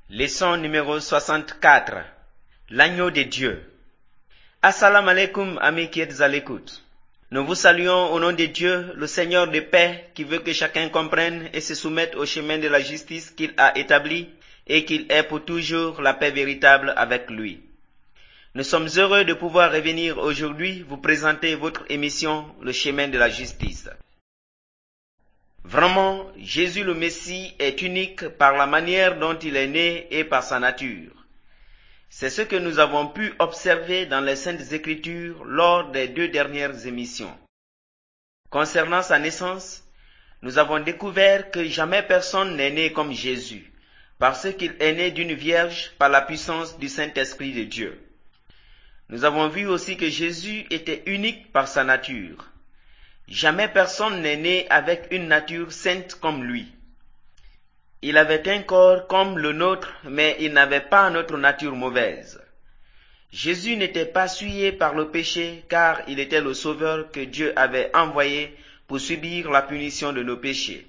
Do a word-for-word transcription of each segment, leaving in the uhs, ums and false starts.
Leçon numéro soixante-quatre. L'agneau de Dieu. Assalamu alaikum, amis qui êtes à l'écoute. Nous vous saluons au nom de Dieu, le Seigneur de paix, qui veut que chacun comprenne et se soumette au chemin de la justice qu'il a établi et qu'il ait pour toujours la paix véritable avec lui. Nous sommes heureux de pouvoir revenir aujourd'hui vous présenter votre émission, Le chemin de la justice. Vraiment, Jésus le Messie est unique par la manière dont il est né et par sa nature. C'est ce que nous avons pu observer dans les Saintes Écritures lors des deux dernières émissions. Concernant sa naissance, nous avons découvert que jamais personne n'est né comme Jésus, parce qu'il est né d'une vierge par la puissance du Saint-Esprit de Dieu. Nous avons vu aussi que Jésus était unique par sa nature. Jamais personne n'est né avec une nature sainte comme lui. Il avait un corps comme le nôtre, mais il n'avait pas notre nature mauvaise. Jésus n'était pas souillé par le péché, car il était le Sauveur que Dieu avait envoyé pour subir la punition de nos péchés.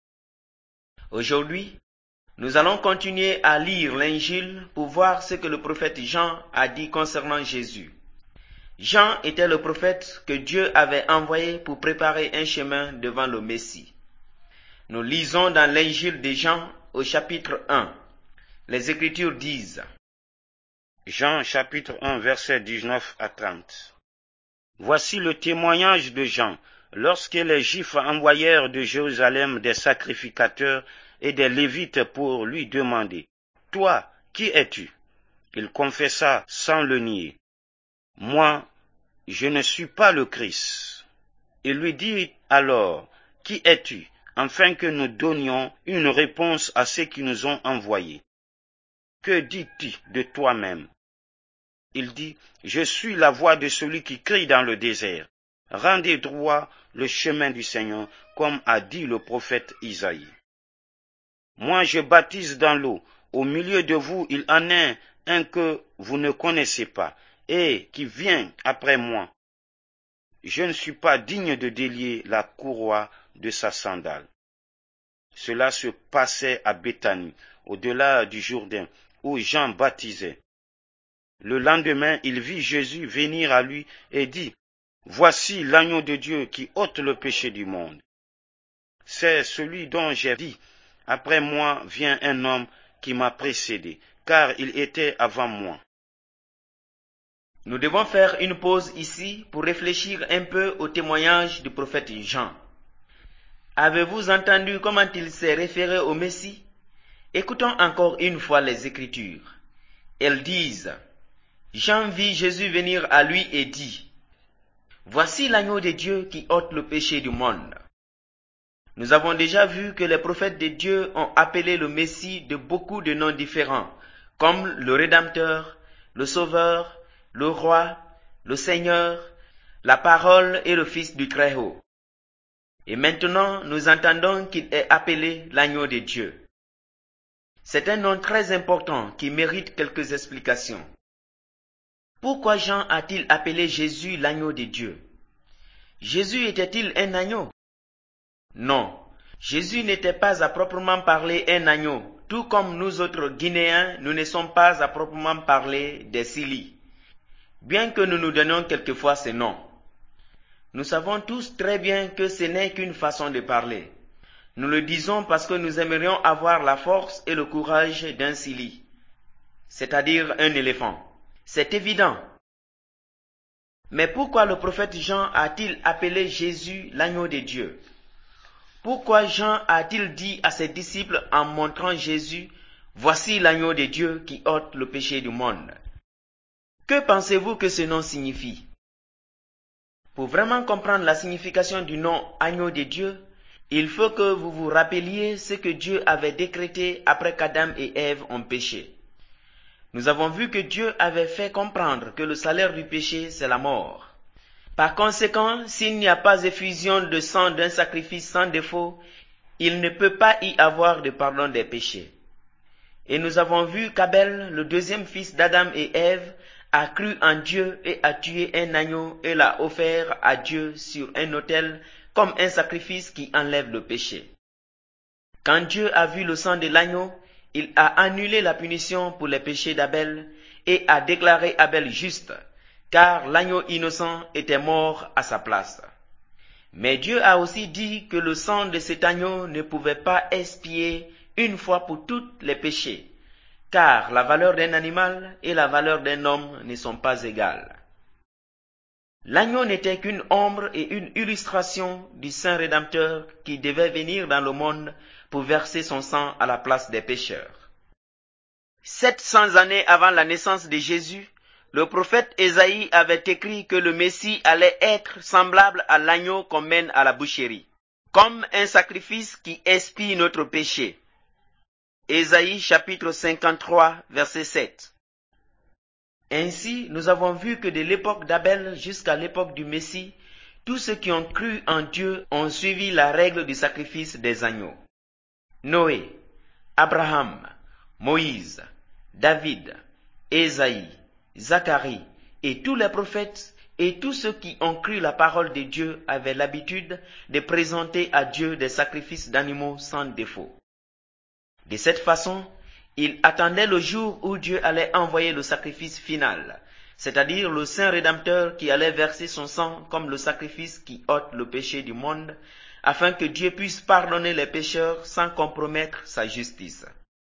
Aujourd'hui, nous allons continuer à lire l'Injil pour voir ce que le prophète Jean a dit concernant Jésus. Jean était le prophète que Dieu avait envoyé pour préparer un chemin devant le Messie. Nous lisons dans l'Injil de Jean au chapitre un. Les Écritures disent: Jean chapitre un versets dix-neuf à trente. Voici le témoignage de Jean, lorsque les Juifs envoyèrent de Jérusalem des sacrificateurs et des Lévites pour lui demander: Toi, qui es-tu? Il confessa sans le nier: Moi, je ne suis pas le Christ. Il lui dit alors: Qui es-tu? Afin que nous donnions une réponse à ceux qui nous ont envoyés. Que dis-tu de toi-même? Il dit: Je suis la voix de celui qui crie dans le désert. Rendez droit le chemin du Seigneur, comme a dit le prophète Isaïe. Moi je baptise dans l'eau. Au milieu de vous, il en est un que vous ne connaissez pas, et qui vient après moi. Je ne suis pas digne de délier la courroie de sa sandale. Cela se passait à Béthanie, au-delà du Jourdain, où Jean baptisait. Le lendemain, il vit Jésus venir à lui et dit: Voici l'agneau de Dieu qui ôte le péché du monde. C'est celui dont j'ai dit: Après moi vient un homme qui m'a précédé, car il était avant moi. Nous devons faire une pause ici pour réfléchir un peu au témoignage du prophète Jean. Avez-vous entendu comment il s'est référé au Messie? Écoutons encore une fois les Écritures. Elles disent: Jean vit Jésus venir à lui et dit: Voici l'agneau de Dieu qui ôte le péché du monde. Nous avons déjà vu que les prophètes de Dieu ont appelé le Messie de beaucoup de noms différents, comme le Rédempteur, le Sauveur, le Roi, le Seigneur, la Parole et le Fils du Très-Haut. Et maintenant, nous entendons qu'il est appelé l'agneau de Dieu. C'est un nom très important qui mérite quelques explications. Pourquoi Jean a-t-il appelé Jésus l'agneau de Dieu? Jésus était-il un agneau? Non, Jésus n'était pas à proprement parler un agneau, tout comme nous autres Guinéens, nous ne sommes pas à proprement parler des Sili, bien que nous nous donnions quelquefois ce nom. Nous savons tous très bien que ce n'est qu'une façon de parler. Nous le disons parce que nous aimerions avoir la force et le courage d'un Sili, c'est-à-dire un éléphant. C'est évident. Mais pourquoi le prophète Jean a-t-il appelé Jésus l'agneau de Dieu? Pourquoi Jean a-t-il dit à ses disciples en montrant Jésus: Voici l'agneau de Dieu qui ôte le péché du monde? Que pensez-vous que ce nom signifie? Pour vraiment comprendre la signification du nom agneau de Dieu, il faut que vous vous rappeliez ce que Dieu avait décrété après qu'Adam et Ève ont péché. Nous avons vu que Dieu avait fait comprendre que le salaire du péché, c'est la mort. Par conséquent, s'il n'y a pas effusion de sang d'un sacrifice sans défaut, il ne peut pas y avoir de pardon des péchés. Et nous avons vu qu'Abel, le deuxième fils d'Adam et Ève, a cru en Dieu et a tué un agneau et l'a offert à Dieu sur un autel comme un sacrifice qui enlève le péché. Quand Dieu a vu le sang de l'agneau, il a annulé la punition pour les péchés d'Abel et a déclaré Abel juste, car l'agneau innocent était mort à sa place. Mais Dieu a aussi dit que le sang de cet agneau ne pouvait pas expier une fois pour toutes les péchés, car la valeur d'un animal et la valeur d'un homme ne sont pas égales. L'agneau n'était qu'une ombre et une illustration du Saint Rédempteur qui devait venir dans le monde pour verser son sang à la place des pécheurs. sept cents années avant la naissance de Jésus, le prophète Ésaïe avait écrit que le Messie allait être semblable à l'agneau qu'on mène à la boucherie, comme un sacrifice qui expie notre péché. Ésaïe chapitre cinquante-trois, verset sept. Ainsi, nous avons vu que de l'époque d'Abel jusqu'à l'époque du Messie, tous ceux qui ont cru en Dieu ont suivi la règle du sacrifice des agneaux. Noé, Abraham, Moïse, David, Ésaïe, Zacharie et tous les prophètes et tous ceux qui ont cru la parole de Dieu avaient l'habitude de présenter à Dieu des sacrifices d'animaux sans défaut. De cette façon, ils attendaient le jour où Dieu allait envoyer le sacrifice final, c'est-à-dire le Saint Rédempteur qui allait verser son sang comme le sacrifice qui ôte le péché du monde, afin que Dieu puisse pardonner les pécheurs sans compromettre sa justice.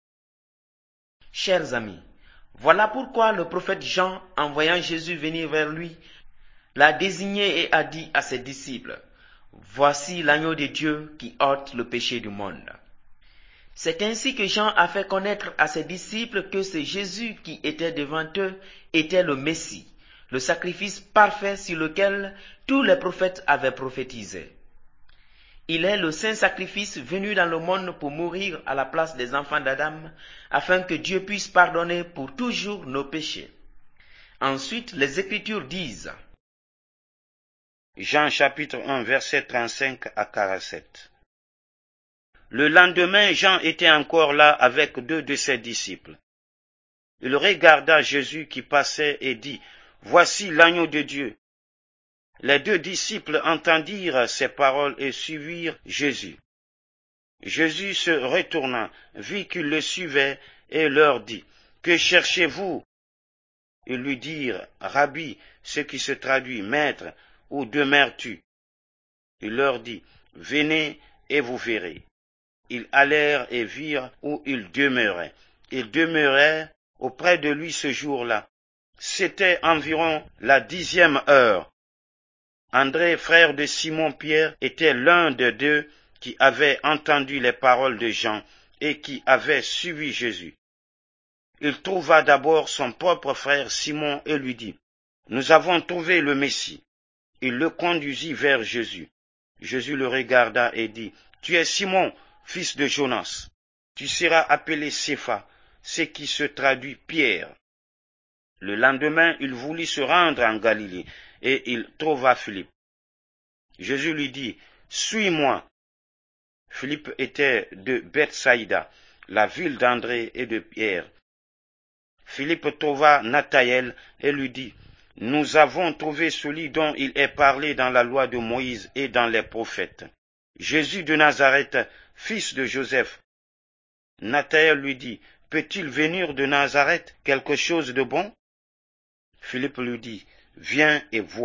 Chers amis, voilà pourquoi le prophète Jean, en voyant Jésus venir vers lui, l'a désigné et a dit à ses disciples, « Voici l'agneau de Dieu qui ôte le péché du monde. » C'est ainsi que Jean a fait connaître à ses disciples que c'est Jésus qui était devant eux était le Messie, le sacrifice parfait sur lequel tous les prophètes avaient prophétisé. Il est le saint sacrifice venu dans le monde pour mourir à la place des enfants d'Adam, afin que Dieu puisse pardonner pour toujours nos péchés. Ensuite, les Écritures disent, Jean chapitre un, verset trente-cinq à quarante-sept. Le lendemain, Jean était encore là avec deux de ses disciples. Il regarda Jésus qui passait et dit, « Voici l'agneau de Dieu. » Les deux disciples entendirent ces paroles et suivirent Jésus. Jésus se retourna, vit qu'ils le suivaient et leur dit, « Que cherchez-vous » Ils lui dirent, « Rabbi », ce qui se traduit « Maître » ou « Demeures-tu » Il leur dit, « Venez et vous verrez. » Ils allèrent et virent où il demeurait. Ils demeurèrent auprès de lui ce jour-là. C'était environ la dixième heure. André, frère de Simon-Pierre, était l'un des deux qui avaient entendu les paroles de Jean et qui avaient suivi Jésus. Il trouva d'abord son propre frère Simon et lui dit, « Nous avons trouvé le Messie. » Il le conduisit vers Jésus. Jésus le regarda et dit, « Tu es Simon, fils de Jonas. Tu seras appelé Cépha, ce qui se traduit Pierre. » Le lendemain, il voulut se rendre en Galilée, et il trouva Philippe. Jésus lui dit, « Suis-moi. » Philippe était de Bethsaïda, la ville d'André et de Pierre. Philippe trouva Nathanaël et lui dit, « Nous avons trouvé celui dont il est parlé dans la loi de Moïse et dans les prophètes, Jésus de Nazareth, fils de Joseph. » Nathanaël lui dit, « Peut-il venir de Nazareth quelque chose de bon ?» Philippe lui dit, « Viens et vois. »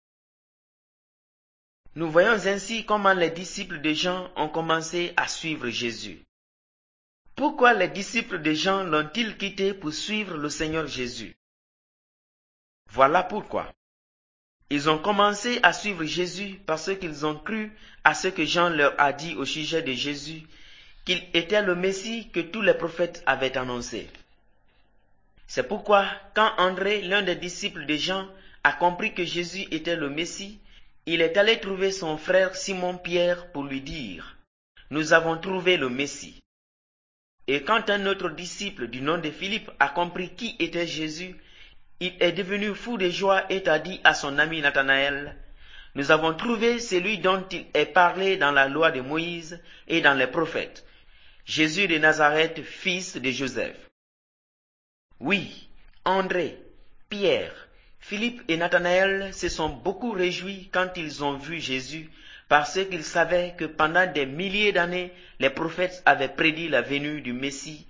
Nous voyons ainsi comment les disciples de Jean ont commencé à suivre Jésus. Pourquoi les disciples de Jean l'ont-ils quitté pour suivre le Seigneur Jésus? Voilà pourquoi. Ils ont commencé à suivre Jésus parce qu'ils ont cru à ce que Jean leur a dit au sujet de Jésus, qu'il était le Messie que tous les prophètes avaient annoncé. C'est pourquoi, quand André, l'un des disciples de Jean, a compris que Jésus était le Messie, il est allé trouver son frère Simon-Pierre pour lui dire, « Nous avons trouvé le Messie. » Et quand un autre disciple du nom de Philippe a compris qui était Jésus, il est devenu fou de joie et a dit à son ami Nathanaël, « Nous avons trouvé celui dont il est parlé dans la loi de Moïse et dans les prophètes, Jésus de Nazareth, fils de Joseph. » Oui, André, Pierre, Philippe et Nathanaël se sont beaucoup réjouis quand ils ont vu Jésus, parce qu'ils savaient que pendant des milliers d'années, les prophètes avaient prédit la venue du Messie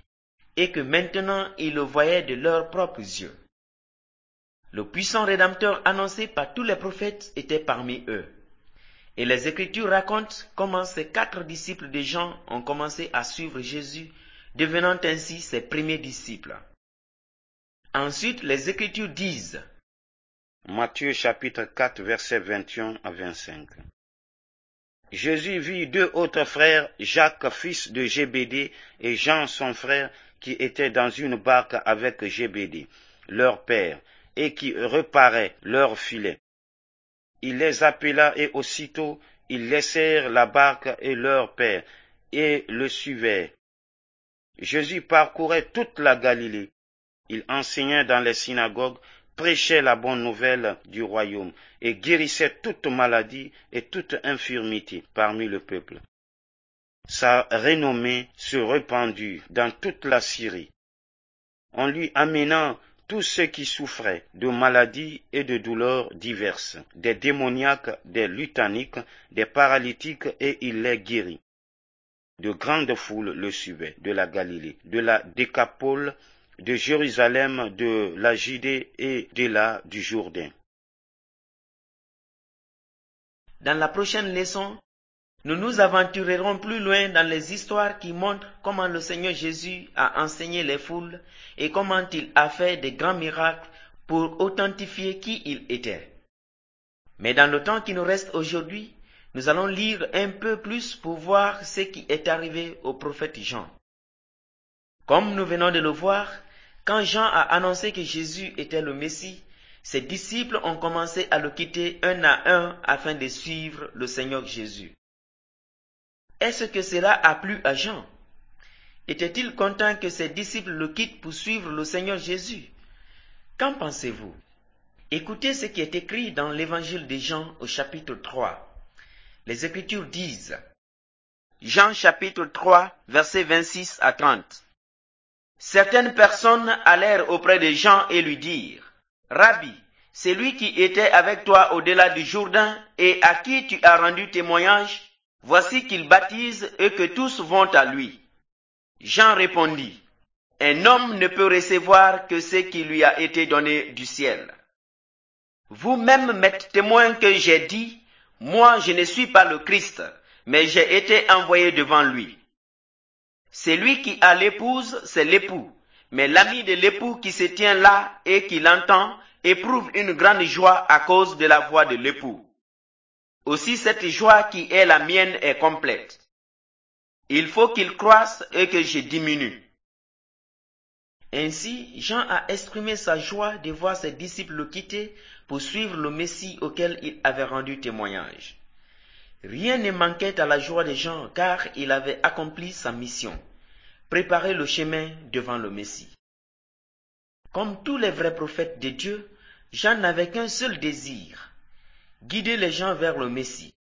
et que maintenant ils le voyaient de leurs propres yeux. Le puissant Rédempteur annoncé par tous les prophètes était parmi eux. Et les Écritures racontent comment ces quatre disciples de Jean ont commencé à suivre Jésus, devenant ainsi ses premiers disciples. Ensuite, les Écritures disent, Matthieu chapitre quatre, versets vingt et un à vingt-cinq. Jésus vit deux autres frères, Jacques, fils de Zébédée, et Jean, son frère, qui étaient dans une barque avec Zébédée, leur père, et qui reparaient leur filet. Il les appela et aussitôt ils laissèrent la barque et leur père, et le suivirent. Jésus parcourait toute la Galilée. Il enseignait dans les synagogues, prêchait la bonne nouvelle du royaume, et guérissait toute maladie et toute infirmité parmi le peuple. Sa renommée se répandit dans toute la Syrie. On lui amena tous ceux qui souffraient de maladies et de douleurs diverses, des démoniaques, des lutaniques, des paralytiques, et il les guérit. De grandes foules le suivaient de la Galilée, de la Décapole, de Jérusalem, de la Judée et de la du Jourdain. Dans la prochaine leçon, nous nous aventurerons plus loin dans les histoires qui montrent comment le Seigneur Jésus a enseigné les foules et comment il a fait de grands miracles pour authentifier qui il était. Mais dans le temps qui nous reste aujourd'hui, nous allons lire un peu plus pour voir ce qui est arrivé au prophète Jean. Comme nous venons de le voir, quand Jean a annoncé que Jésus était le Messie, ses disciples ont commencé à le quitter un à un afin de suivre le Seigneur Jésus. Est-ce que cela a plu à Jean? Était-il content que ses disciples le quittent pour suivre le Seigneur Jésus? Qu'en pensez-vous? Écoutez ce qui est écrit dans l'évangile de Jean au chapitre trois. Les Écritures disent, Jean chapitre trois, versets vingt-six à trente. Certaines personnes allèrent auprès de Jean et lui dirent, Rabbi, celui qui était avec toi au-delà du Jourdain et à qui tu as rendu témoignage, voici qu'il baptise et que tous vont à lui. Jean répondit, Un homme ne peut recevoir que ce qui lui a été donné du ciel. Vous-même m'êtes témoin que j'ai dit, Moi je ne suis pas le Christ, mais j'ai été envoyé devant lui. Celui qui a l'épouse, c'est l'époux, mais l'ami de l'époux qui se tient là et qui l'entend éprouve une grande joie à cause de la voix de l'époux. Aussi cette joie qui est la mienne est complète. Il faut qu'il croisse et que je diminue. Ainsi, Jean a exprimé sa joie de voir ses disciples le quitter pour suivre le Messie auquel il avait rendu témoignage. Rien ne manquait à la joie de Jean car il avait accompli sa mission, préparer le chemin devant le Messie. Comme tous les vrais prophètes de Dieu, Jean n'avait qu'un seul désir, guider les gens vers le Messie.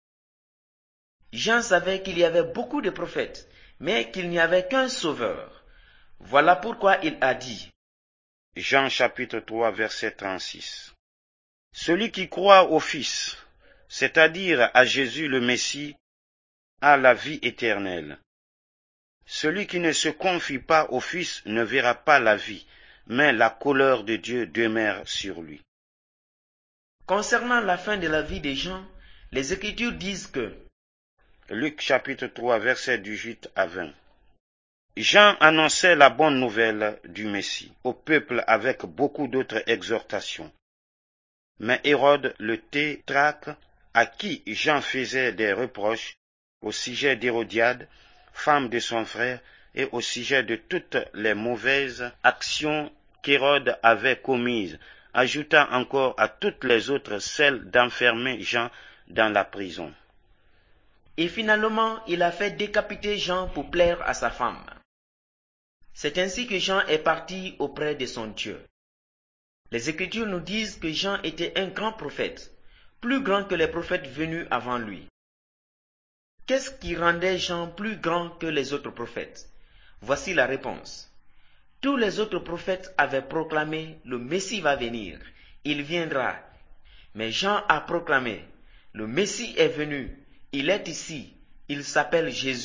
Jean savait qu'il y avait beaucoup de prophètes, mais qu'il n'y avait qu'un sauveur. Voilà pourquoi il a dit, Jean chapitre trois, verset trente-six. Celui qui croit au Fils, c'est-à-dire à Jésus le Messie, a la vie éternelle. Celui qui ne se confie pas au Fils ne verra pas la vie, mais la colère de Dieu demeure sur lui. Concernant la fin de la vie des gens, les Écritures disent que Luc chapitre trois, verset dix-huit à vingt. Jean annonçait la bonne nouvelle du Messie au peuple avec beaucoup d'autres exhortations. Mais Hérode le tétrarque, à qui Jean faisait des reproches au sujet d'Hérodiade, femme de son frère, et au sujet de toutes les mauvaises actions qu'Hérode avait commises, ajouta encore à toutes les autres celle d'enfermer Jean dans la prison. Et finalement, il a fait décapiter Jean pour plaire à sa femme. C'est ainsi que Jean est parti auprès de son Dieu. Les Écritures nous disent que Jean était un grand prophète, plus grand que les prophètes venus avant lui. Qu'est-ce qui rendait Jean plus grand que les autres prophètes? Voici la réponse. Tous les autres prophètes avaient proclamé « Le Messie va venir, il viendra ». Mais Jean a proclamé « Le Messie est venu, il est ici, il s'appelle Jésus ».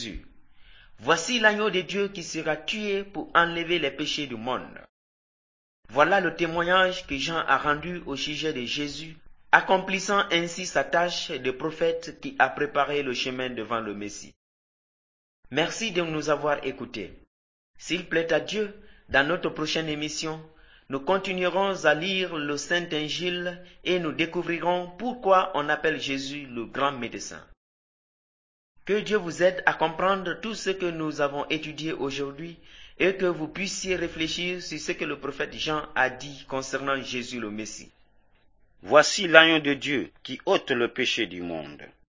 Voici l'agneau de Dieu qui sera tué pour enlever les péchés du monde. Voilà le témoignage que Jean a rendu au sujet de Jésus, accomplissant ainsi sa tâche de prophète qui a préparé le chemin devant le Messie. Merci de nous avoir écoutés. S'il plaît à Dieu, dans notre prochaine émission, nous continuerons à lire le Saint-Évangile et nous découvrirons pourquoi on appelle Jésus le grand médecin. Que Dieu vous aide à comprendre tout ce que nous avons étudié aujourd'hui et que vous puissiez réfléchir sur ce que le prophète Jean a dit concernant Jésus le Messie. Voici l'agneau de Dieu qui ôte le péché du monde.